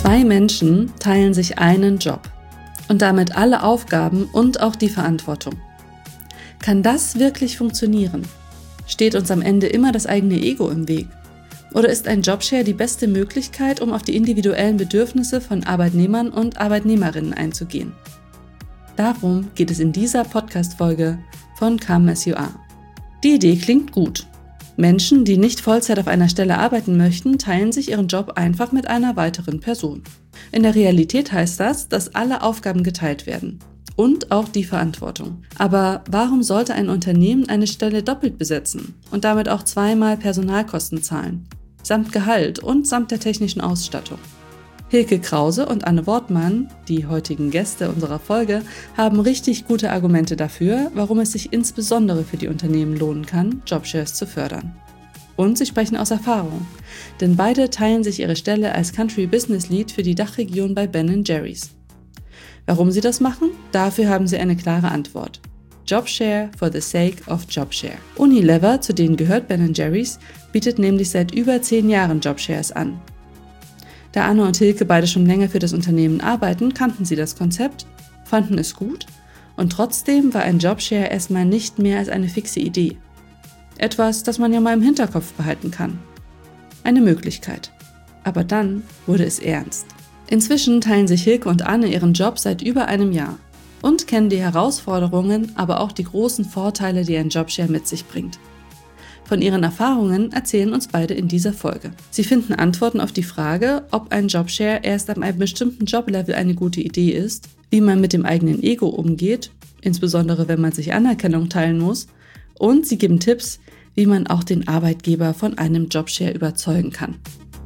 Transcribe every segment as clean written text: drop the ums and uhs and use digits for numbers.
Zwei Menschen teilen sich einen Job und damit alle Aufgaben und auch die Verantwortung. Kann das wirklich funktionieren? Steht uns am Ende immer das eigene Ego im Weg? Oder ist ein Jobshare die beste Möglichkeit, um auf die individuellen Bedürfnisse von Arbeitnehmern und Arbeitnehmerinnen einzugehen? Darum geht es in dieser Podcast-Folge von Come As You Are. Die Idee klingt gut. Menschen, die nicht Vollzeit auf einer Stelle arbeiten möchten, teilen sich ihren Job einfach mit einer weiteren Person. In der Realität heißt das, dass alle Aufgaben geteilt werden. Und auch die Verantwortung. Aber warum sollte ein Unternehmen eine Stelle doppelt besetzen und damit auch zweimal Personalkosten zahlen? Samt Gehalt und samt der technischen Ausstattung. Hilke Krause und Anne Wortmann, die heutigen Gäste unserer Folge, haben richtig gute Argumente dafür, warum es sich insbesondere für die Unternehmen lohnen kann, Jobshares zu fördern. Und sie sprechen aus Erfahrung, denn beide teilen sich ihre Stelle als Country Business Lead für die Dachregion bei Ben & Jerry's. Warum sie das machen? Dafür haben sie eine klare Antwort. Jobshare for the sake of Jobshare. Unilever, zu denen gehört Ben & Jerry's, bietet nämlich seit über 10 Jahren Jobshares an. Da Anne und Hilke beide schon länger für das Unternehmen arbeiten, kannten sie das Konzept, fanden es gut und trotzdem war ein Jobshare erstmal nicht mehr als eine fixe Idee. Etwas, das man ja mal im Hinterkopf behalten kann. Eine Möglichkeit. Aber dann wurde es ernst. Inzwischen teilen sich Hilke und Anne ihren Job seit über einem Jahr und kennen die Herausforderungen, aber auch die großen Vorteile, die ein Jobshare mit sich bringt. Von ihren Erfahrungen erzählen uns beide in dieser Folge. Sie finden Antworten auf die Frage, ob ein Jobshare erst ab einem bestimmten Joblevel eine gute Idee ist, wie man mit dem eigenen Ego umgeht, insbesondere wenn man sich Anerkennung teilen muss, und sie geben Tipps, wie man auch den Arbeitgeber von einem Jobshare überzeugen kann.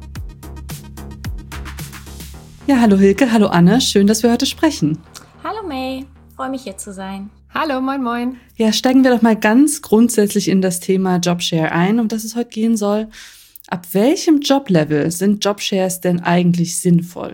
Ja, hallo Hilke, hallo Anne, schön, dass wir heute sprechen. Hallo May, freue mich hier zu sein. Hallo, moin moin. Ja, steigen wir doch mal ganz grundsätzlich in das Thema Jobshare ein, um das es heute gehen soll. Ab welchem Joblevel sind Jobshares denn eigentlich sinnvoll?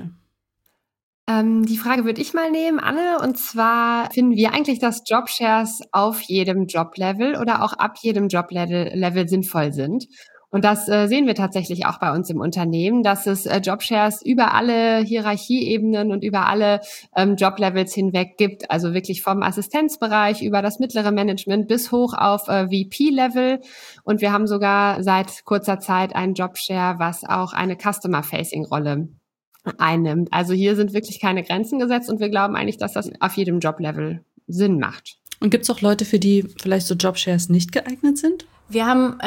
Die Frage würde ich mal nehmen, Anne. Und zwar finden wir eigentlich, dass Jobshares auf jedem Joblevel oder auch ab jedem Joblevel sinnvoll sind. Und das sehen wir tatsächlich auch bei uns im Unternehmen, dass es Jobshares über alle Hierarchieebenen und über alle Joblevels hinweg gibt. Also wirklich vom Assistenzbereich über das mittlere Management bis hoch auf VP-Level. Und wir haben sogar seit kurzer Zeit einen Jobshare, was auch eine Customer-Facing-Rolle einnimmt. Also hier sind wirklich keine Grenzen gesetzt und wir glauben eigentlich, dass das auf jedem Joblevel Sinn macht. Und gibt es auch Leute, für die vielleicht so Jobshares nicht geeignet sind? Wir haben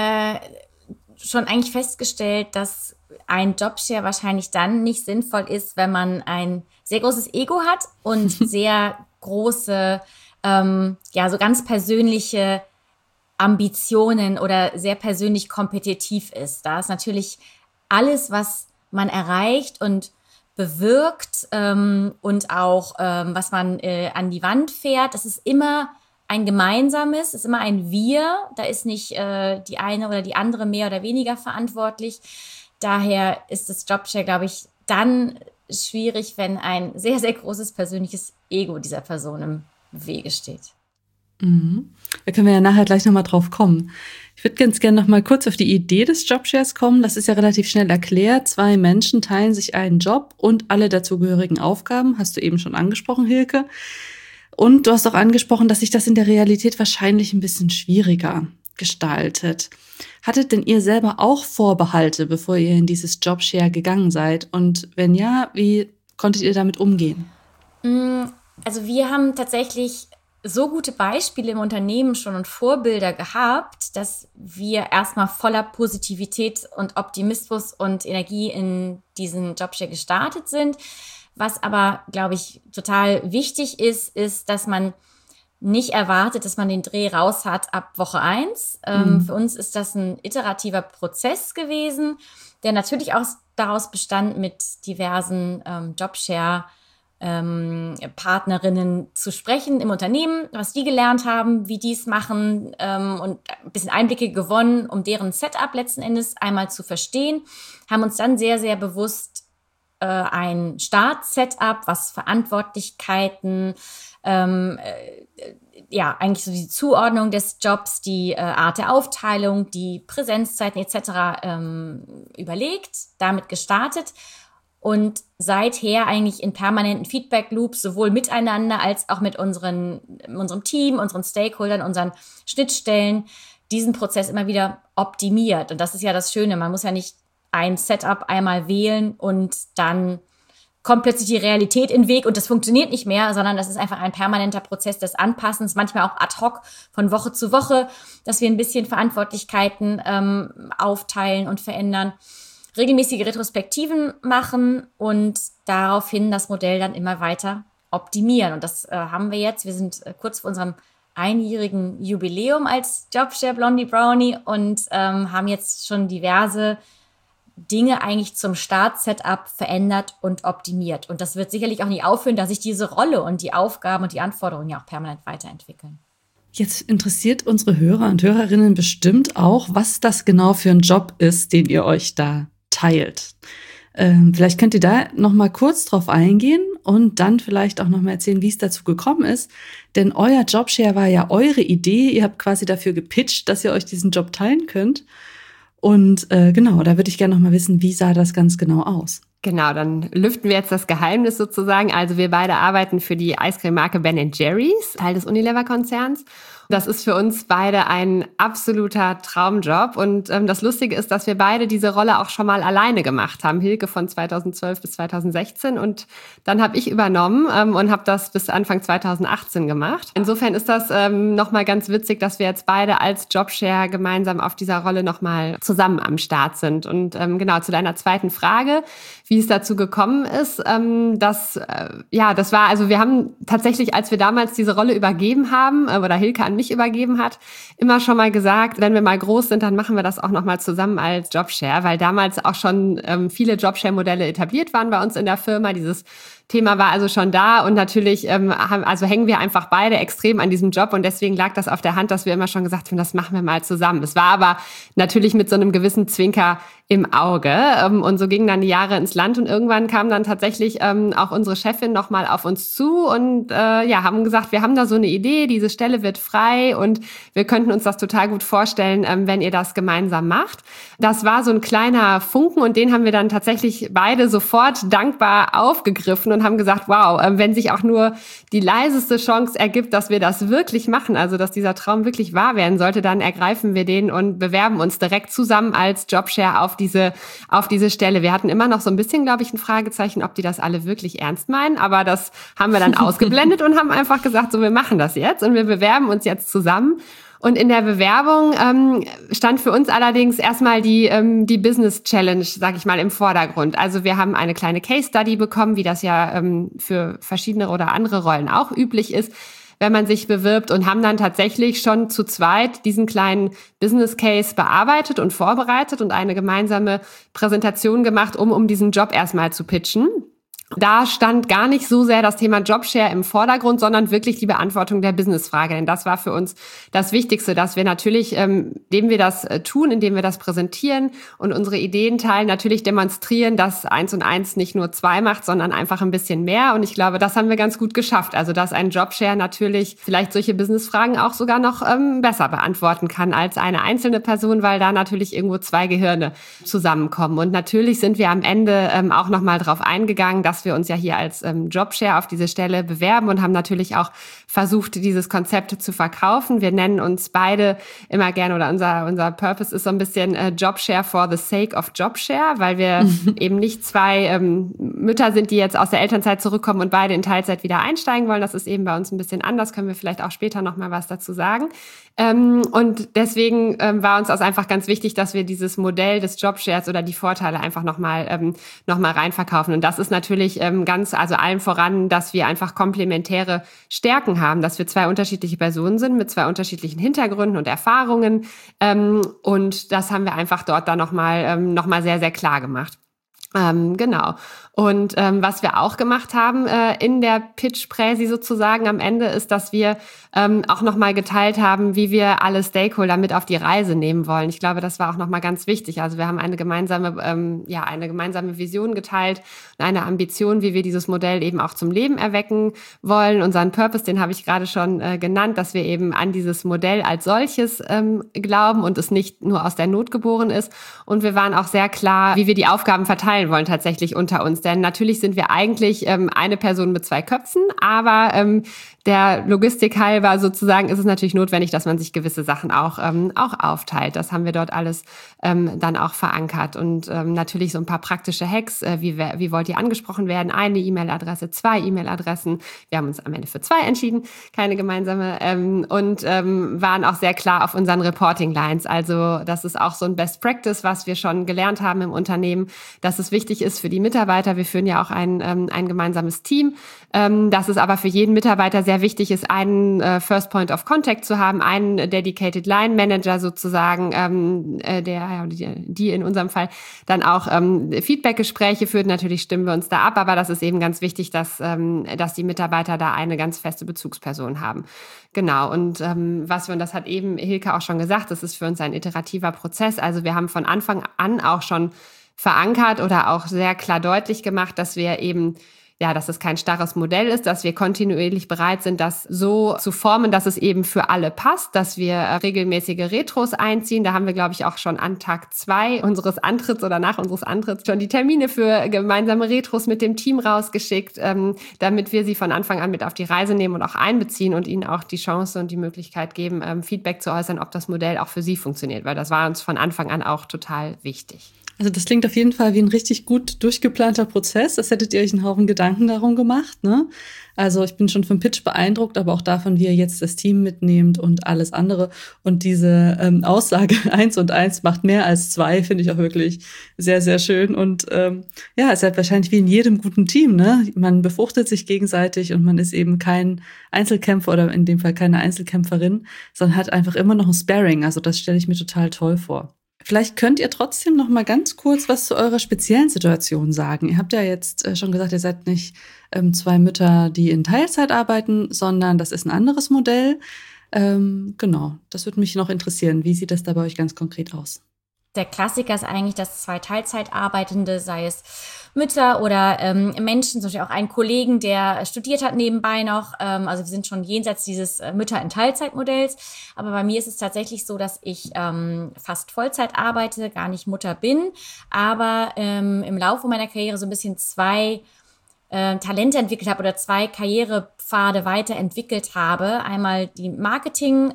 schon eigentlich festgestellt, dass ein Jobshare wahrscheinlich dann nicht sinnvoll ist, wenn man ein sehr großes Ego hat und sehr große, so ganz persönliche Ambitionen oder sehr persönlich kompetitiv ist. Da ist natürlich alles, was man erreicht und bewirkt und auch was man an die Wand fährt, das ist immer ein gemeinsames, ist immer ein Wir. Da ist nicht die eine oder die andere mehr oder weniger verantwortlich. Daher ist das Jobshare, glaube ich, dann schwierig, wenn ein sehr, sehr großes persönliches Ego dieser Person im Wege steht. Mhm. Da können wir ja nachher gleich nochmal drauf kommen. Ich würde ganz gerne nochmal kurz auf die Idee des Jobshares kommen. Das ist ja relativ schnell erklärt. 2 Menschen teilen sich einen Job und alle dazugehörigen Aufgaben. Hast du eben schon angesprochen, Hilke. Und du hast auch angesprochen, dass sich das in der Realität wahrscheinlich ein bisschen schwieriger gestaltet. Hattet denn ihr selber auch Vorbehalte, bevor ihr in dieses Jobshare gegangen seid? Und wenn ja, wie konntet ihr damit umgehen? Also wir haben tatsächlich so gute Beispiele im Unternehmen schon und Vorbilder gehabt, dass wir erstmal voller Positivität und Optimismus und Energie in diesen Jobshare gestartet sind. Was aber, glaube ich, total wichtig ist, dass man nicht erwartet, dass man den Dreh raus hat ab Woche 1. Für uns ist das ein iterativer Prozess gewesen, der natürlich auch daraus bestand, mit diversen Jobshare Partnerinnen zu sprechen im Unternehmen, was die gelernt haben, wie die es machen und ein bisschen Einblicke gewonnen, um deren Setup letzten Endes einmal zu verstehen, haben uns dann sehr, sehr bewusst ein Start-Setup, was Verantwortlichkeiten, eigentlich so die Zuordnung des Jobs, die Art der Aufteilung, die Präsenzzeiten etc. Überlegt, damit gestartet. und seither eigentlich in permanenten Feedback-Loops, sowohl miteinander als auch mit unserem Team, unseren Stakeholdern, unseren Schnittstellen, diesen Prozess immer wieder optimiert. Und das ist ja das Schöne, man muss ja nicht ein Setup einmal wählen und dann kommt plötzlich die Realität in den Weg und das funktioniert nicht mehr, sondern das ist einfach ein permanenter Prozess des Anpassens, manchmal auch ad hoc von Woche zu Woche, dass wir ein bisschen Verantwortlichkeiten aufteilen und verändern, regelmäßige Retrospektiven machen und daraufhin das Modell dann immer weiter optimieren. Und das haben wir jetzt. Wir sind kurz vor unserem einjährigen Jubiläum als Jobshare Blondie Brownie und haben jetzt schon diverse Dinge eigentlich zum Start-Setup verändert und optimiert. Und das wird sicherlich auch nicht aufhören, dass sich diese Rolle und die Aufgaben und die Anforderungen ja auch permanent weiterentwickeln. Jetzt interessiert unsere Hörer und Hörerinnen bestimmt auch, was das genau für ein Job ist, den ihr euch da teilt. Vielleicht könnt ihr da noch mal kurz drauf eingehen und dann vielleicht auch noch mal erzählen, wie es dazu gekommen ist. Denn euer Jobshare war ja eure Idee. Ihr habt quasi dafür gepitcht, dass ihr euch diesen Job teilen könnt. Und genau, da würde ich gerne noch mal wissen, wie sah das ganz genau aus? Genau, dann lüften wir jetzt das Geheimnis sozusagen. Also wir beide arbeiten für die Eiscreme-Marke Ben & Jerry's, Teil des Unilever-Konzerns. Das ist für uns beide ein absoluter Traumjob. Und das Lustige ist, dass wir beide diese Rolle auch schon mal alleine gemacht haben. Hilke von 2012 bis 2016 und dann habe ich übernommen und habe das bis Anfang 2018 gemacht. Insofern ist das nochmal ganz witzig, dass wir jetzt beide als Jobshare gemeinsam auf dieser Rolle nochmal zusammen am Start sind. Und genau, zu deiner zweiten Frage, wie es dazu gekommen ist, das war, also wir haben tatsächlich, als wir damals diese Rolle übergeben haben, oder Hilke an mich übergeben hat, immer schon mal gesagt, wenn wir mal groß sind, dann machen wir das auch nochmal zusammen als Jobshare, weil damals auch schon viele Jobshare-Modelle etabliert waren bei uns in der Firma. Dieses Thema war also schon da und natürlich hängen wir einfach beide extrem an diesem Job und deswegen lag das auf der Hand, dass wir immer schon gesagt haben, das machen wir mal zusammen. Es war aber natürlich mit so einem gewissen Zwinker im Auge und so gingen dann die Jahre ins Land und irgendwann kam dann tatsächlich auch unsere Chefin nochmal auf uns zu und haben gesagt, wir haben da so eine Idee, diese Stelle wird frei und wir könnten uns das total gut vorstellen, wenn ihr das gemeinsam macht. Das war so ein kleiner Funken und den haben wir dann tatsächlich beide sofort dankbar aufgegriffen und haben gesagt, wow, wenn sich auch nur die leiseste Chance ergibt, dass wir das wirklich machen, also dass dieser Traum wirklich wahr werden sollte, dann ergreifen wir den und bewerben uns direkt zusammen als Jobshare auf diese Stelle. Wir hatten immer noch so ein bisschen, glaube ich, ein Fragezeichen, ob die das alle wirklich ernst meinen, aber das haben wir dann ausgeblendet und haben einfach gesagt, so, wir machen das jetzt und wir bewerben uns jetzt zusammen. Und in der Bewerbung stand für uns allerdings erstmal die Business Challenge, sag ich mal, im Vordergrund. Also wir haben eine kleine Case Study bekommen, wie das ja für verschiedene oder andere Rollen auch üblich ist, wenn man sich bewirbt und haben dann tatsächlich schon zu zweit diesen kleinen Business Case bearbeitet und vorbereitet und eine gemeinsame Präsentation gemacht, um diesen Job erstmal zu pitchen. Da stand gar nicht so sehr das Thema Jobshare im Vordergrund, sondern wirklich die Beantwortung der Businessfrage. Denn das war für uns das Wichtigste, dass wir natürlich, indem wir das tun, indem wir das präsentieren und unsere Ideen teilen, natürlich demonstrieren, dass 1 und 1 nicht nur 2 macht, sondern einfach ein bisschen mehr. Und ich glaube, das haben wir ganz gut geschafft. Also, dass ein Jobshare natürlich vielleicht solche Businessfragen auch sogar noch besser beantworten kann als eine einzelne Person, weil da natürlich irgendwo 2 Gehirne zusammenkommen. Und natürlich sind wir am Ende auch nochmal drauf eingegangen, dass wir uns ja hier als Jobshare auf diese Stelle bewerben und haben natürlich auch versucht, dieses Konzept zu verkaufen. Wir nennen uns beide immer gerne, oder unser Purpose ist so ein bisschen Jobshare for the sake of Jobshare, weil wir eben nicht 2 Mütter sind, die jetzt aus der Elternzeit zurückkommen und beide in Teilzeit wieder einsteigen wollen. Das ist eben bei uns ein bisschen anders, können wir vielleicht auch später noch mal was dazu sagen. Und deswegen war uns das einfach ganz wichtig, dass wir dieses Modell des Jobshares oder die Vorteile einfach noch mal reinverkaufen. Und das ist natürlich also allen voran, dass wir einfach komplementäre Stärken haben, dass wir 2 unterschiedliche Personen sind mit 2 unterschiedlichen Hintergründen und Erfahrungen. Und das haben wir einfach dort dann noch mal sehr, sehr klar gemacht. Genau. Und was wir auch gemacht haben in der Pitch-Präsi sozusagen am Ende ist, dass wir auch nochmal geteilt haben, wie wir alle Stakeholder mit auf die Reise nehmen wollen. Ich glaube, das war auch nochmal ganz wichtig. Also wir haben eine gemeinsame Vision geteilt, eine Ambition, wie wir dieses Modell eben auch zum Leben erwecken wollen. Unseren Purpose, den habe ich gerade schon genannt, dass wir eben an dieses Modell als solches glauben und es nicht nur aus der Not geboren ist. Und wir waren auch sehr klar, wie wir die Aufgaben verteilen teilen wollen tatsächlich unter uns. Denn natürlich sind wir eigentlich eine Person mit 2 Köpfen, aber der Logistik halber sozusagen ist es natürlich notwendig, dass man sich gewisse Sachen auch aufteilt. Das haben wir dort alles dann auch verankert. Und natürlich so ein paar praktische Hacks, wie wollt ihr angesprochen werden? Eine E-Mail-Adresse, 2 E-Mail-Adressen. Wir haben uns am Ende für 2 entschieden, keine gemeinsame. Und waren auch sehr klar auf unseren Reporting-Lines. Also das ist auch so ein Best Practice, was wir schon gelernt haben im Unternehmen, dass es wichtig ist für die Mitarbeiter. Wir führen ja auch ein gemeinsames Team, dass es aber für jeden Mitarbeiter sehr wichtig ist, einen First Point of Contact zu haben, einen Dedicated Line Manager sozusagen, die in unserem Fall dann auch Feedback-Gespräche führt. Natürlich stimmen wir uns da ab, aber das ist eben ganz wichtig, dass die Mitarbeiter da eine ganz feste Bezugsperson haben. Genau, und und das hat eben Hilke auch schon gesagt, das ist für uns ein iterativer Prozess. Also wir haben von Anfang an auch schon verankert oder auch sehr klar deutlich gemacht, dass wir eben dass es kein starres Modell ist, dass wir kontinuierlich bereit sind, das so zu formen, dass es eben für alle passt, dass wir regelmäßige Retros einziehen. Da haben wir, glaube ich, auch schon an Tag 2 unseres Antritts oder nach unseres Antritts schon die Termine für gemeinsame Retros mit dem Team rausgeschickt, damit wir sie von Anfang an mit auf die Reise nehmen und auch einbeziehen und ihnen auch die Chance und die Möglichkeit geben, Feedback zu äußern, ob das Modell auch für sie funktioniert, weil das war uns von Anfang an auch total wichtig. Also das klingt auf jeden Fall wie ein richtig gut durchgeplanter Prozess. Das hättet ihr euch einen Haufen Gedanken darum gemacht, ne? Also ich bin schon vom Pitch beeindruckt, aber auch davon, wie ihr jetzt das Team mitnehmt und alles andere. Und diese Aussage 1 und 1 macht mehr als 2, finde ich auch wirklich sehr, sehr schön. Und es ist halt wahrscheinlich wie in jedem guten Team, ne? Man befruchtet sich gegenseitig und man ist eben kein Einzelkämpfer oder in dem Fall keine Einzelkämpferin, sondern hat einfach immer noch ein Sparring. Also das stelle ich mir total toll vor. Vielleicht könnt ihr trotzdem noch mal ganz kurz was zu eurer speziellen Situation sagen. Ihr habt ja jetzt schon gesagt, ihr seid nicht 2 Mütter, die in Teilzeit arbeiten, sondern das ist ein anderes Modell. Genau, das würde mich noch interessieren. Wie sieht das da bei euch ganz konkret aus? Der Klassiker ist eigentlich, dass 2 Teilzeitarbeitende, sei es Mütter oder Menschen, zum Beispiel auch einen Kollegen, der studiert hat nebenbei noch. Also wir sind schon jenseits dieses Mütter in Teilzeitmodells. Aber bei mir ist es tatsächlich so, dass ich fast Vollzeit arbeite, gar nicht Mutter bin, aber im Laufe meiner Karriere so ein bisschen 2 Talente entwickelt habe oder 2 Karrierepfade weiterentwickelt habe. Einmal die Marketing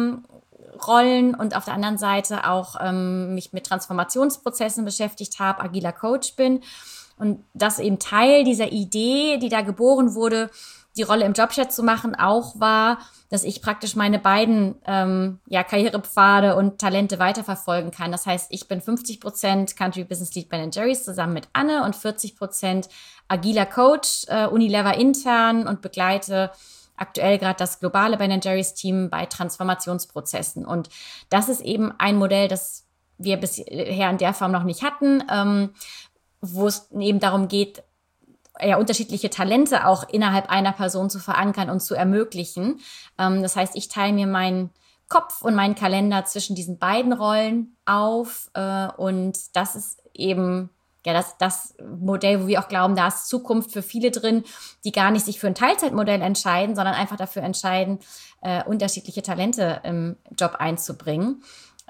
Rollen und auf der anderen Seite auch mich mit Transformationsprozessen beschäftigt habe, agiler Coach bin und das eben Teil dieser Idee, die da geboren wurde, die Rolle im Jobchat zu machen, auch war, dass ich praktisch meine beiden Karrierepfade und Talente weiterverfolgen kann. Das heißt, ich bin 50% Country Business Lead Ben & Jerry's zusammen mit Anne und 40% agiler Coach, Unilever intern und begleite aktuell gerade das globale Ben & Jerry's Team bei Transformationsprozessen. Und das ist eben ein Modell, das wir bisher in der Form noch nicht hatten, wo es eben darum geht, unterschiedliche Talente auch innerhalb einer Person zu verankern und zu ermöglichen. Das heißt, ich teile mir meinen Kopf und meinen Kalender zwischen diesen beiden Rollen auf. Und das ist eben das Modell, wo wir auch glauben, da ist Zukunft für viele drin, die gar nicht sich für ein Teilzeitmodell entscheiden, sondern einfach dafür entscheiden, unterschiedliche Talente im Job einzubringen.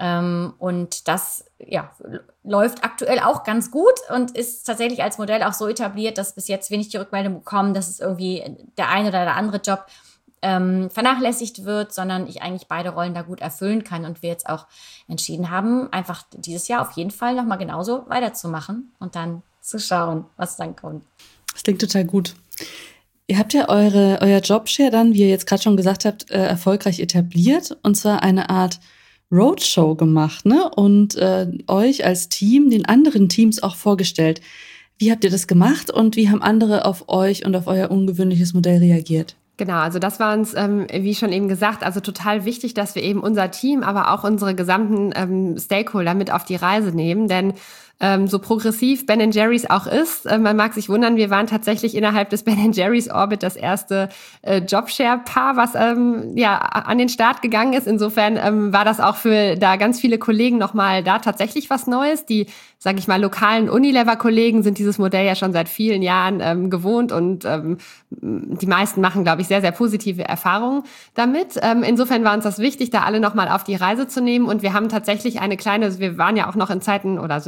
Und das läuft aktuell auch ganz gut und ist tatsächlich als Modell auch so etabliert, dass bis jetzt wenig die Rückmeldung bekommen, dass es irgendwie der eine oder der andere Job vernachlässigt wird, sondern ich eigentlich beide Rollen da gut erfüllen kann und wir jetzt auch entschieden haben, einfach dieses Jahr auf jeden Fall nochmal genauso weiterzumachen und dann zu schauen, was dann kommt. Das klingt total gut. Ihr habt ja euer Jobshare dann, wie ihr jetzt gerade schon gesagt habt, erfolgreich etabliert und zwar eine Art Roadshow gemacht, ne? Und euch als Team den anderen Teams auch vorgestellt. Wie habt ihr das gemacht und wie haben andere auf euch und auf euer ungewöhnliches Modell reagiert? Genau, also das war uns, wie schon eben gesagt, also total wichtig, dass wir eben unser Team, aber auch unsere gesamten Stakeholder mit auf die Reise nehmen, denn so progressiv Ben & Jerry's auch ist, man mag sich wundern, wir waren tatsächlich innerhalb des Ben & Jerry's Orbit das erste Jobshare-Paar, was an den Start gegangen ist. Insofern war das auch für da ganz viele Kollegen nochmal da tatsächlich was Neues. Die, sage ich mal, lokalen Unilever-Kollegen sind dieses Modell ja schon seit vielen Jahren gewohnt und die meisten machen, glaube ich, sehr, sehr positive Erfahrungen damit. Insofern war uns das wichtig, da alle nochmal auf die Reise zu nehmen und wir haben tatsächlich wir waren ja auch noch in Zeiten oder sind ja immer noch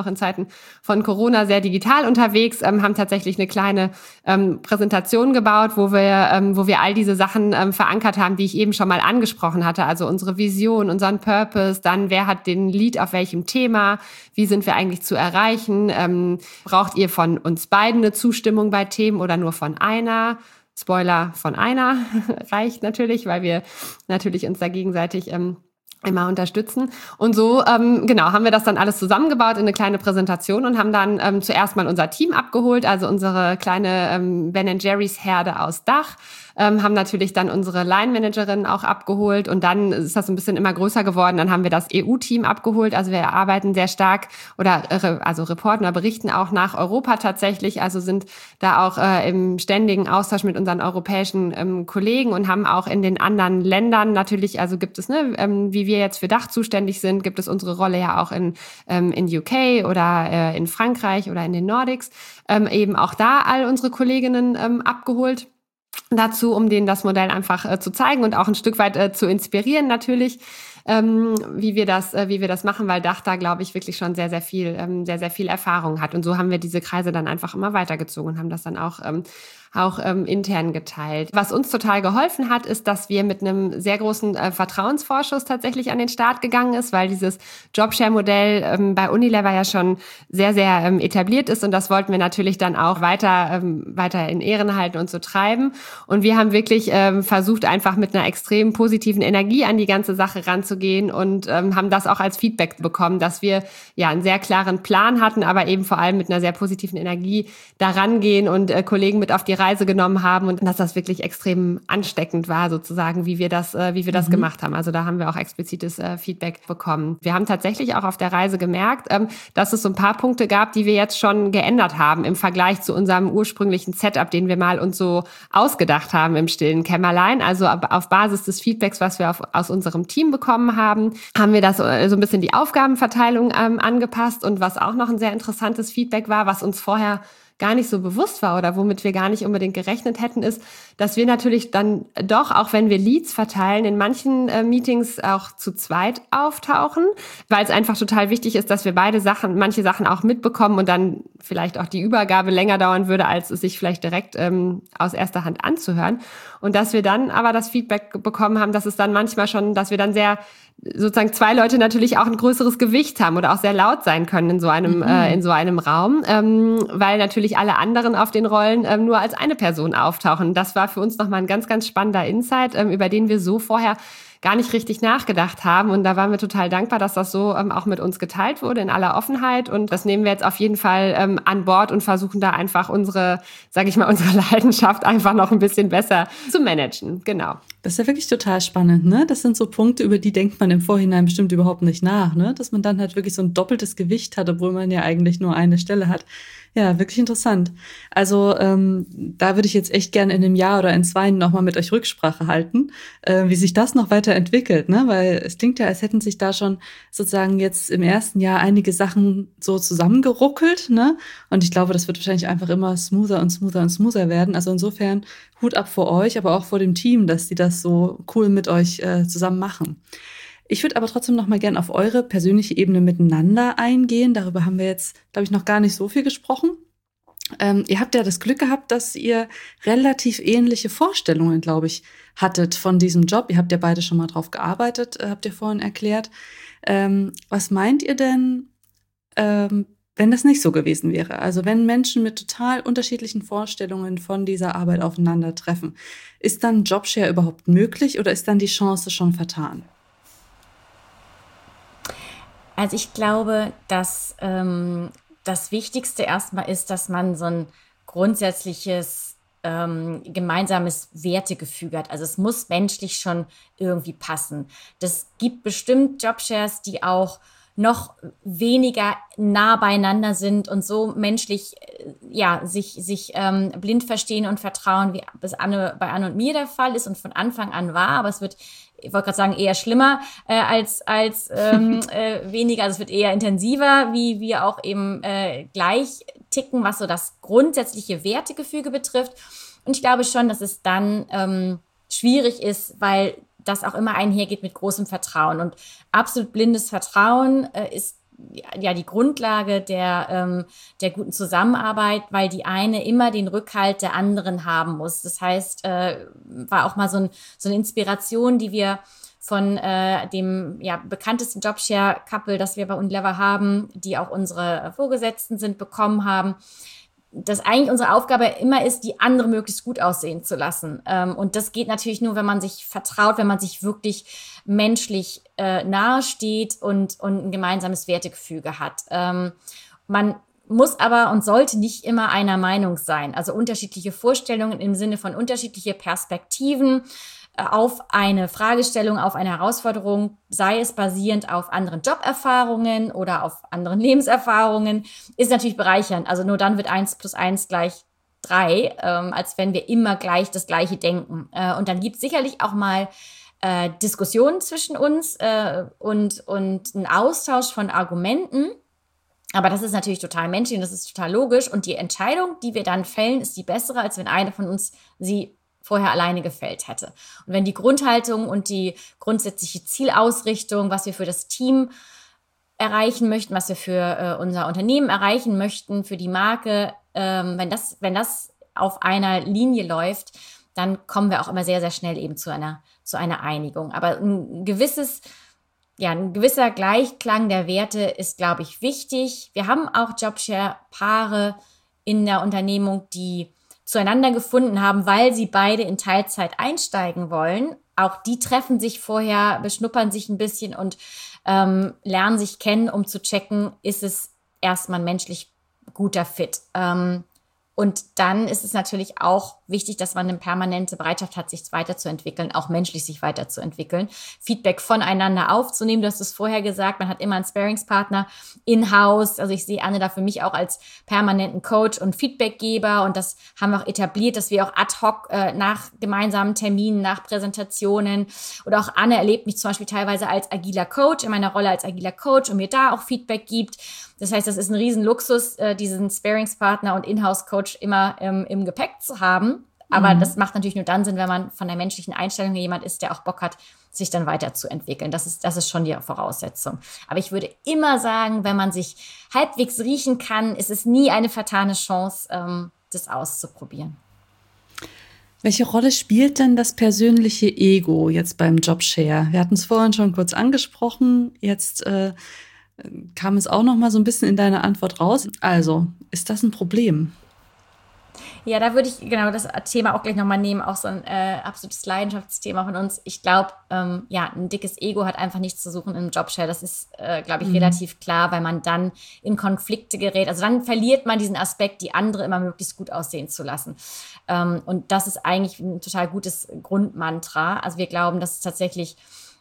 noch in Zeiten von Corona sehr digital unterwegs, haben tatsächlich eine kleine Präsentation gebaut, wo wir all diese Sachen verankert haben, die ich eben schon mal angesprochen hatte. Also unsere Vision, unseren Purpose, dann wer hat den Lead auf welchem Thema, wie sind wir eigentlich zu erreichen, braucht ihr von uns beiden eine Zustimmung bei Themen oder nur von einer? Spoiler, von einer reicht natürlich, weil wir natürlich uns da gegenseitig immer unterstützen. Und so, haben wir das dann alles zusammengebaut in eine kleine Präsentation und haben dann zuerst mal unser Team abgeholt, also unsere kleine Ben & Jerry's Herde aus Dach, haben natürlich dann unsere Line-Managerin auch abgeholt und dann ist das ein bisschen immer größer geworden. Dann haben wir das EU-Team abgeholt, also wir arbeiten sehr stark reporten oder berichten auch nach Europa tatsächlich, also sind da auch im ständigen Austausch mit unseren europäischen Kollegen und haben auch in den anderen Ländern natürlich, also gibt es, wie wir jetzt für Dach zuständig sind, gibt es unsere Rolle ja auch in UK oder in Frankreich oder in den Nordics, eben auch da all unsere Kolleginnen abgeholt dazu, um denen das Modell einfach zu zeigen und auch ein Stück weit zu inspirieren natürlich, wie wir das machen, weil Dach da, glaube ich, wirklich schon sehr, sehr viel Erfahrung hat. Und so haben wir diese Kreise dann einfach immer weitergezogen und haben das dann auch intern geteilt. Was uns total geholfen hat, ist, dass wir mit einem sehr großen Vertrauensvorschuss tatsächlich an den Start gegangen ist, weil dieses Jobshare-Modell bei Unilever ja schon sehr, sehr etabliert ist und das wollten wir natürlich dann auch weiter in Ehren halten und so treiben. Und wir haben wirklich versucht, einfach mit einer extrem positiven Energie an die ganze Sache ranzugehen und haben das auch als Feedback bekommen, dass wir ja einen sehr klaren Plan hatten, aber eben vor allem mit einer sehr positiven Energie da rangehen und Kollegen mit auf die Reise genommen haben und dass das wirklich extrem ansteckend war sozusagen, wie wir das gemacht haben. Also da haben wir auch explizites Feedback bekommen. Wir haben tatsächlich auch auf der Reise gemerkt, dass es so ein paar Punkte gab, die wir jetzt schon geändert haben im Vergleich zu unserem ursprünglichen Setup, den wir mal uns so ausgedacht haben im stillen Kämmerlein. Also auf Basis des Feedbacks, was wir aus unserem Team bekommen haben wir das so ein bisschen die Aufgabenverteilung angepasst und was auch noch ein sehr interessantes Feedback war, was uns vorher gar nicht so bewusst war oder womit wir gar nicht unbedingt gerechnet hätten, ist, dass wir natürlich dann doch, auch wenn wir Leads verteilen, in manchen Meetings auch zu zweit auftauchen, weil es einfach total wichtig ist, dass wir manche Sachen auch mitbekommen und dann vielleicht auch die Übergabe länger dauern würde, als es sich vielleicht direkt aus erster Hand anzuhören. Und dass wir dann aber das Feedback bekommen haben, dass es dann manchmal schon, dass wir dann sehr sozusagen zwei Leute natürlich auch ein größeres Gewicht haben oder auch sehr laut sein können in so einem Raum, weil natürlich alle anderen auf den Rollen nur als eine Person auftauchen. Das war für uns nochmal ein ganz, ganz spannender Insight, über den wir so vorher gar nicht richtig nachgedacht haben. Und da waren wir total dankbar, dass das so auch mit uns geteilt wurde in aller Offenheit. Und das nehmen wir jetzt auf jeden Fall an Bord und versuchen da einfach unsere Leidenschaft einfach noch ein bisschen besser zu managen. Genau. Das ist ja wirklich total spannend, ne? Das sind so Punkte, über die denkt man im Vorhinein bestimmt überhaupt nicht nach, ne? Dass man dann halt wirklich so ein doppeltes Gewicht hat, obwohl man ja eigentlich nur eine Stelle hat. Ja, wirklich interessant. Also da würde ich jetzt echt gerne in einem Jahr oder in 2 nochmal mit euch Rücksprache halten, wie sich das noch weiterentwickelt, ne? Weil es klingt ja, als hätten sich da schon sozusagen jetzt im ersten Jahr einige Sachen so zusammengeruckelt, ne? Und ich glaube, das wird wahrscheinlich einfach immer smoother und smoother und smoother werden. Also insofern Hut ab vor euch, aber auch vor dem Team, dass die das so cool mit euch zusammen machen. Ich würde aber trotzdem noch mal gern auf eure persönliche Ebene miteinander eingehen. Darüber haben wir jetzt, glaube ich, noch gar nicht so viel gesprochen. Ihr habt ja das Glück gehabt, dass ihr relativ ähnliche Vorstellungen, glaube ich, hattet von diesem Job. Ihr habt ja beide schon mal drauf gearbeitet, habt ihr vorhin erklärt. Was meint ihr denn, wenn das nicht so gewesen wäre? Also wenn Menschen mit total unterschiedlichen Vorstellungen von dieser Arbeit aufeinandertreffen, ist dann Jobshare überhaupt möglich oder ist dann die Chance schon vertan? Also ich glaube, dass das Wichtigste erstmal ist, dass man so ein grundsätzliches gemeinsames Wertegefüge hat. Also es muss menschlich schon irgendwie passen. Das gibt bestimmt Jobshares, die auch noch weniger nah beieinander sind und so menschlich sich blind verstehen und vertrauen, wie es bei Anne und mir der Fall ist und von Anfang an war. Aber es wird, ich wollte gerade sagen, eher schlimmer als weniger. Also es wird eher intensiver, wie wir auch eben gleich ticken, was so das grundsätzliche Wertegefüge betrifft. Und ich glaube schon, dass es dann schwierig ist, weil das auch immer einhergeht mit großem Vertrauen. Und absolut blindes Vertrauen ist die Grundlage der guten Zusammenarbeit, weil die eine immer den Rückhalt der anderen haben muss. Das heißt, war auch mal so eine Inspiration, die wir von dem bekanntesten Jobshare-Couple, das wir bei Unilever haben, die auch unsere Vorgesetzten sind, bekommen haben, dass eigentlich unsere Aufgabe immer ist, die andere möglichst gut aussehen zu lassen. Und das geht natürlich nur, wenn man sich vertraut, wenn man sich wirklich menschlich nahe steht und ein gemeinsames Wertegefüge hat. Man muss aber und sollte nicht immer einer Meinung sein. Also unterschiedliche Vorstellungen im Sinne von unterschiedliche Perspektiven auf eine Fragestellung, auf eine Herausforderung, sei es basierend auf anderen Joberfahrungen oder auf anderen Lebenserfahrungen, ist natürlich bereichernd. Also nur dann wird 1 + 1 = 3, als wenn wir immer gleich das Gleiche denken. Und dann gibt es sicherlich auch mal Diskussionen zwischen uns und einen Austausch von Argumenten. Aber das ist natürlich total menschlich und das ist total logisch. Und die Entscheidung, die wir dann fällen, ist die bessere, als wenn eine von uns sie vorher alleine gefällt hätte. Und wenn die Grundhaltung und die grundsätzliche Zielausrichtung, was wir für das Team erreichen möchten, was wir für unser Unternehmen erreichen möchten, für die Marke, wenn das auf einer Linie läuft, dann kommen wir auch immer sehr, sehr schnell eben zu einer Einigung. Aber ein gewisser Gleichklang der Werte ist, glaube ich, wichtig. Wir haben auch Jobshare-Paare in der Unternehmung, die zueinander gefunden haben, weil sie beide in Teilzeit einsteigen wollen. Auch die treffen sich vorher, beschnuppern sich ein bisschen und lernen sich kennen, um zu checken, ist es erstmal ein menschlich guter Fit. Und dann ist es natürlich auch wichtig, dass man eine permanente Bereitschaft hat, sich weiterzuentwickeln, auch menschlich sich weiterzuentwickeln, Feedback voneinander aufzunehmen. Du hast es vorher gesagt, man hat immer einen Sparingspartner in-house. Also ich sehe Anne da für mich auch als permanenten Coach und Feedbackgeber. Und das haben wir auch etabliert, dass wir auch ad hoc nach gemeinsamen Terminen, nach Präsentationen oder auch Anne erlebt mich zum Beispiel teilweise als agiler Coach, in meiner Rolle als agiler Coach und mir da auch Feedback gibt. Das heißt, das ist ein Riesenluxus, diesen Sparingspartner und Inhouse-Coach immer im Gepäck zu haben. Aber das macht natürlich nur dann Sinn, wenn man von der menschlichen Einstellung her jemand ist, der auch Bock hat, sich dann weiterzuentwickeln. Das ist schon die Voraussetzung. Aber ich würde immer sagen, wenn man sich halbwegs riechen kann, ist es nie eine vertane Chance, das auszuprobieren. Welche Rolle spielt denn das persönliche Ego jetzt beim Jobshare? Wir hatten es vorhin schon kurz angesprochen. Jetzt kam es auch noch mal so ein bisschen in deiner Antwort raus. Also, ist das ein Problem? Ja, da würde ich genau das Thema auch gleich nochmal nehmen, auch so ein absolutes Leidenschaftsthema von uns. Ich glaube, ein dickes Ego hat einfach nichts zu suchen im Jobshare. Das ist, glaube ich, relativ klar, weil man dann in Konflikte gerät. Also dann verliert man diesen Aspekt, die andere immer möglichst gut aussehen zu lassen. Und das ist eigentlich ein total gutes Grundmantra. Also wir glauben, dass es tatsächlich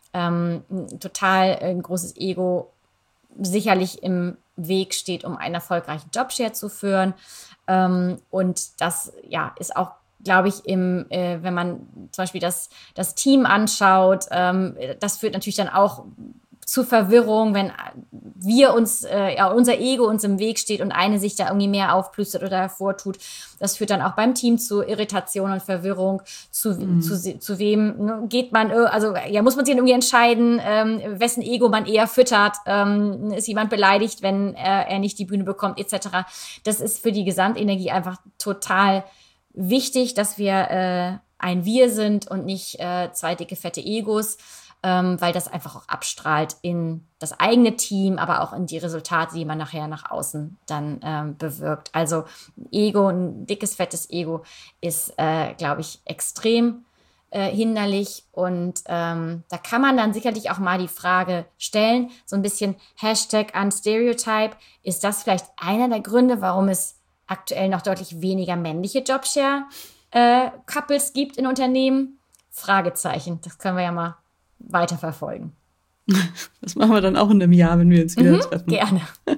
total ein großes Ego sicherlich im Weg steht, um einen erfolgreichen Jobshare zu führen. Und das ist auch, glaube ich, wenn man zum Beispiel das Team anschaut, das führt natürlich dann auch zu Verwirrung, wenn wir uns, unser Ego uns im Weg steht und eine sich da irgendwie mehr aufplüstert oder hervortut. Das führt dann auch beim Team zu Irritation und Verwirrung. Zu wem geht man, muss man sich irgendwie entscheiden, wessen Ego man eher füttert. Ist jemand beleidigt, wenn er nicht die Bühne bekommt, etc. Das ist für die Gesamtenergie einfach total wichtig, dass wir ein Wir sind und nicht zwei dicke, fette Egos. Weil das einfach auch abstrahlt in das eigene Team, aber auch in die Resultate, die man nachher nach außen dann bewirkt. Also ein dickes, fettes Ego ist, glaube ich, extrem hinderlich. Und da kann man dann sicherlich auch mal die Frage stellen, so ein bisschen #unstereotype, ist das vielleicht einer der Gründe, warum es aktuell noch deutlich weniger männliche Jobshare-Couples gibt in Unternehmen? Fragezeichen, das können wir ja mal weiterverfolgen. Das machen wir dann auch in einem Jahr, wenn wir uns wieder treffen. Gerne.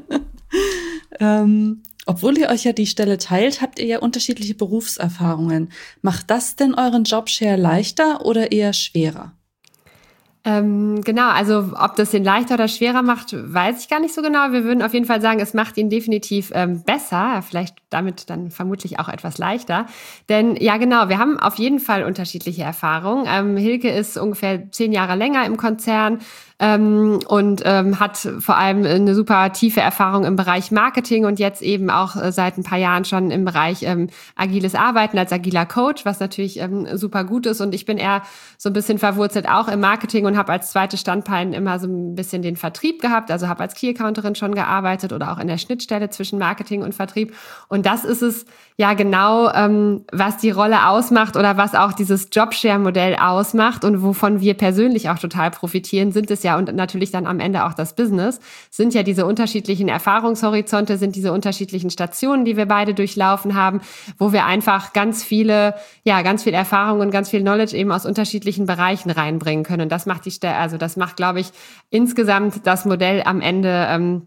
Obwohl ihr euch ja die Stelle teilt, habt ihr ja unterschiedliche Berufserfahrungen. Macht das denn euren Jobshare leichter oder eher schwerer? Genau, also ob das ihn leichter oder schwerer macht, weiß ich gar nicht so genau. Wir würden auf jeden Fall sagen, es macht ihn definitiv besser, vielleicht damit dann vermutlich auch etwas leichter. Denn ja genau, wir haben auf jeden Fall unterschiedliche Erfahrungen. Hilke ist ungefähr 10 Jahre länger im Konzern, und hat vor allem eine super tiefe Erfahrung im Bereich Marketing und jetzt eben auch seit ein paar Jahren schon im Bereich agiles Arbeiten als agiler Coach, was natürlich super gut ist. Und ich bin eher so ein bisschen verwurzelt auch im Marketing und habe als zweites Standbein immer so ein bisschen den Vertrieb gehabt, also habe als Key-Accounterin schon gearbeitet oder auch in der Schnittstelle zwischen Marketing und Vertrieb. Und das ist es ja genau, was die Rolle ausmacht oder was auch dieses Jobshare-Modell ausmacht und wovon wir persönlich auch total profitieren, sind es ja, und natürlich dann am Ende auch das Business, sind ja diese unterschiedlichen Erfahrungshorizonte, sind diese unterschiedlichen Stationen, die wir beide durchlaufen haben, wo wir einfach ganz viel Erfahrung und ganz viel Knowledge eben aus unterschiedlichen Bereichen reinbringen können. Und das macht das macht, glaube ich, insgesamt das Modell am Ende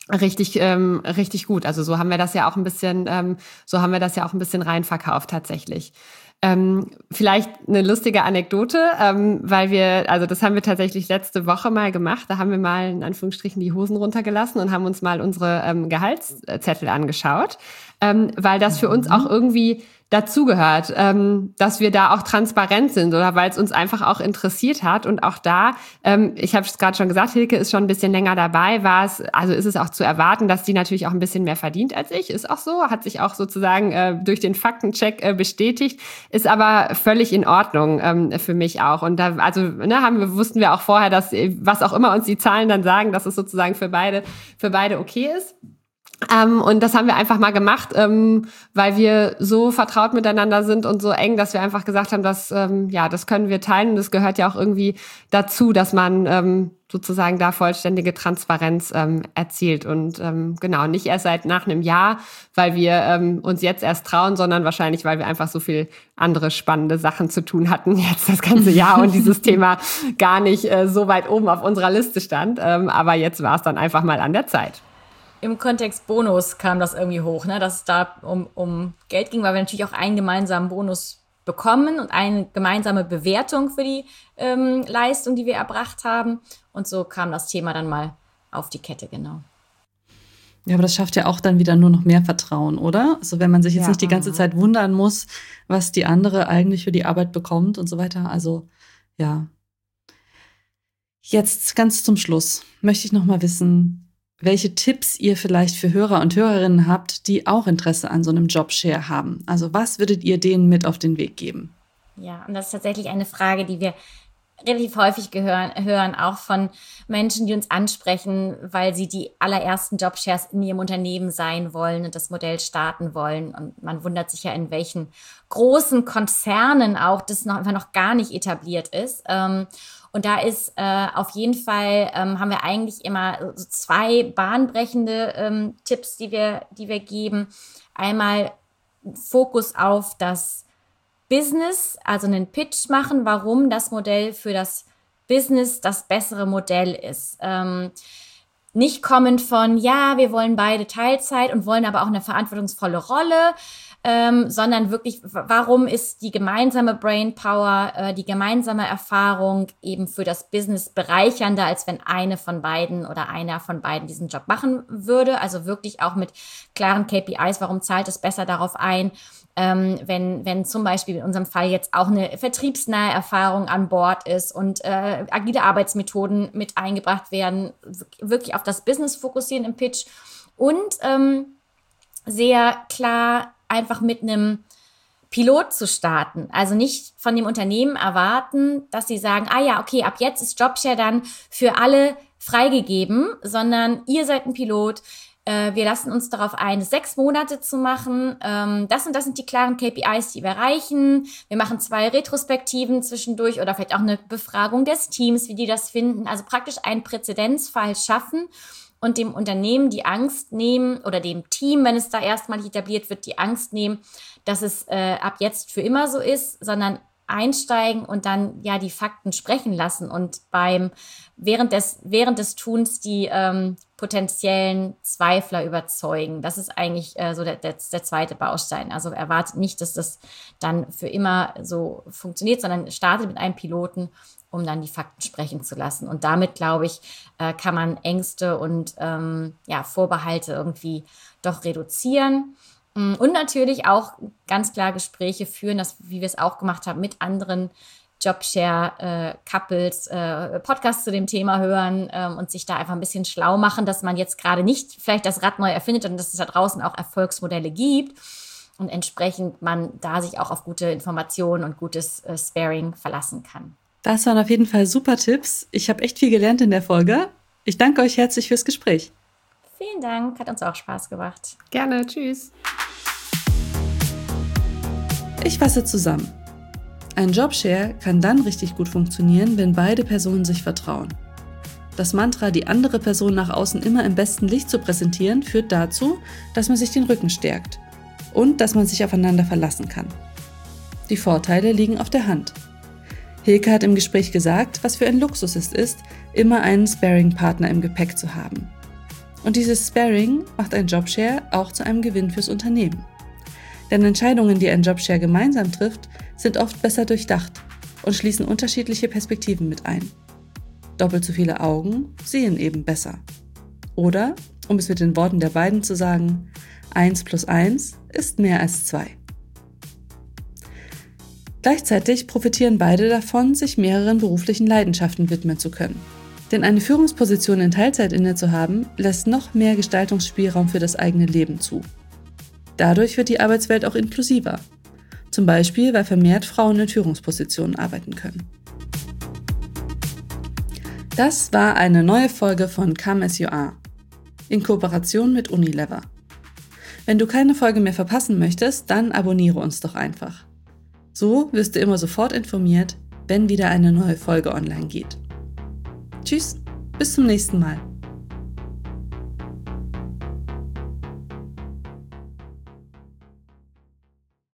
richtig gut. Also so haben wir das ja auch ein bisschen rein verkauft tatsächlich. Vielleicht eine lustige Anekdote, weil das haben wir tatsächlich letzte Woche mal gemacht. Da haben wir mal in Anführungsstrichen die Hosen runtergelassen und haben uns mal unsere Gehaltszettel angeschaut, weil das für uns auch irgendwie dazugehört, dass wir da auch transparent sind oder weil es uns einfach auch interessiert hat. Und auch da, ich habe es gerade schon gesagt, Hilke ist schon ein bisschen länger dabei, ist es auch zu erwarten, dass die natürlich auch ein bisschen mehr verdient als ich. Ist auch so, hat sich auch sozusagen durch den Faktencheck bestätigt, ist aber völlig in Ordnung für mich auch. Und da, wussten wir auch vorher, dass was auch immer uns die Zahlen dann sagen, dass es sozusagen für beide okay ist. Und das haben wir einfach mal gemacht, weil wir so vertraut miteinander sind und so eng, dass wir einfach gesagt haben, dass das können wir teilen. Und das gehört ja auch irgendwie dazu, dass man sozusagen da vollständige Transparenz erzielt. Und genau, nicht erst seit nach einem Jahr, weil wir uns jetzt erst trauen, sondern wahrscheinlich, weil wir einfach so viel andere spannende Sachen zu tun hatten jetzt das ganze Jahr und dieses Thema gar nicht so weit oben auf unserer Liste stand. Aber jetzt war es dann einfach mal an der Zeit. Im Kontext Bonus kam das irgendwie hoch, ne? Dass es da um Geld ging, weil wir natürlich auch einen gemeinsamen Bonus bekommen und eine gemeinsame Bewertung für die Leistung, die wir erbracht haben. Und so kam das Thema dann mal auf die Kette, genau. Ja, aber das schafft ja auch dann wieder nur noch mehr Vertrauen, oder? Also wenn man sich jetzt nicht die ganze Zeit wundern muss, was die andere eigentlich für die Arbeit bekommt und so weiter. Also ja. Jetzt ganz zum Schluss möchte ich noch mal wissen, welche Tipps ihr vielleicht für Hörer und Hörerinnen habt, die auch Interesse an so einem Jobshare haben. Also was würdet ihr denen mit auf den Weg geben? Ja, und das ist tatsächlich eine Frage, die wir relativ häufig hören, auch von Menschen, die uns ansprechen, weil sie die allerersten Jobshares in ihrem Unternehmen sein wollen und das Modell starten wollen. Und man wundert sich ja, in welchen großen Konzernen auch das einfach noch gar nicht etabliert ist. Und da ist auf jeden Fall, haben wir eigentlich immer so 2 bahnbrechende Tipps, die wir geben. Einmal Fokus auf das Business, also einen Pitch machen, warum das Modell für das Business das bessere Modell ist. Nicht kommend von, ja, wir wollen beide Teilzeit und wollen aber auch eine verantwortungsvolle Rolle, sondern wirklich, warum ist die gemeinsame Brainpower, die gemeinsame Erfahrung eben für das Business bereichernder, als wenn eine von beiden oder einer von beiden diesen Job machen würde. Also wirklich auch mit klaren KPIs, warum zahlt es besser darauf ein, wenn zum Beispiel in unserem Fall jetzt auch eine vertriebsnahe Erfahrung an Bord ist und agile Arbeitsmethoden mit eingebracht werden, wirklich auf das Business fokussieren im Pitch und sehr klar einfach mit einem Pilot zu starten. Also nicht von dem Unternehmen erwarten, dass sie sagen, okay, ab jetzt ist Jobshare dann für alle freigegeben, sondern ihr seid ein Pilot. Wir lassen uns darauf ein, 6 Monate zu machen. Das sind die klaren KPIs, die wir erreichen. Wir machen 2 Retrospektiven zwischendurch oder vielleicht auch eine Befragung des Teams, wie die das finden. Also praktisch einen Präzedenzfall schaffen und dem Unternehmen die Angst nehmen oder dem Team, wenn es da erstmalig etabliert wird, die Angst nehmen, dass es ab jetzt für immer so ist, sondern einsteigen und dann ja die Fakten sprechen lassen und während des Tuns die potenziellen Zweifler überzeugen. Das ist eigentlich so der zweite Baustein. Also erwartet nicht, dass das dann für immer so funktioniert, sondern startet mit einem Piloten, um dann die Fakten sprechen zu lassen. Und damit, glaube ich, kann man Ängste und Vorbehalte irgendwie doch reduzieren. Und natürlich auch ganz klar Gespräche führen, wie wir es auch gemacht haben, mit anderen Jobshare-Couples, Podcasts zu dem Thema hören und sich da einfach ein bisschen schlau machen, dass man jetzt gerade nicht vielleicht das Rad neu erfindet und dass es da draußen auch Erfolgsmodelle gibt und entsprechend man da sich auch auf gute Informationen und gutes Sparing verlassen kann. Das waren auf jeden Fall super Tipps. Ich habe echt viel gelernt in der Folge. Ich danke euch herzlich fürs Gespräch. Vielen Dank, hat uns auch Spaß gemacht. Gerne, tschüss. Ich fasse zusammen. Ein Jobshare kann dann richtig gut funktionieren, wenn beide Personen sich vertrauen. Das Mantra, die andere Person nach außen immer im besten Licht zu präsentieren, führt dazu, dass man sich den Rücken stärkt und dass man sich aufeinander verlassen kann. Die Vorteile liegen auf der Hand. Hilke hat im Gespräch gesagt, was für ein Luxus es ist, immer einen Sparring-Partner im Gepäck zu haben. Und dieses Sparring macht ein Jobshare auch zu einem Gewinn fürs Unternehmen. Denn Entscheidungen, die ein Jobshare gemeinsam trifft, sind oft besser durchdacht und schließen unterschiedliche Perspektiven mit ein. Doppelt so viele Augen sehen eben besser. Oder, um es mit den Worten der beiden zu sagen, 1 + 1 ist mehr als 2. Gleichzeitig profitieren beide davon, sich mehreren beruflichen Leidenschaften widmen zu können. Denn eine Führungsposition in Teilzeit innezuhaben, lässt noch mehr Gestaltungsspielraum für das eigene Leben zu. Dadurch wird die Arbeitswelt auch inklusiver. Zum Beispiel, weil vermehrt Frauen in Führungspositionen arbeiten können. Das war eine neue Folge von Come As You Are, in Kooperation mit Unilever. Wenn du keine Folge mehr verpassen möchtest, dann abonniere uns doch einfach. So wirst du immer sofort informiert, wenn wieder eine neue Folge online geht. Tschüss, bis zum nächsten Mal.